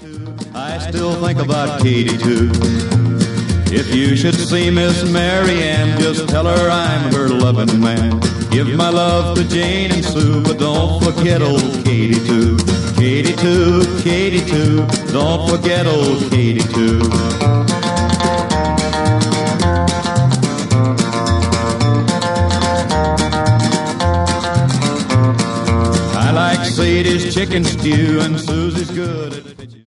I still think about Katie too. If you should see Miss Mary Ann, just tell her I'm her loving man. Give my love to Jane and Sue, but don't forget old Katie too. Katie too, Katie too, don't forget old Katie too. I like Sadie's chicken stew and Susie's good at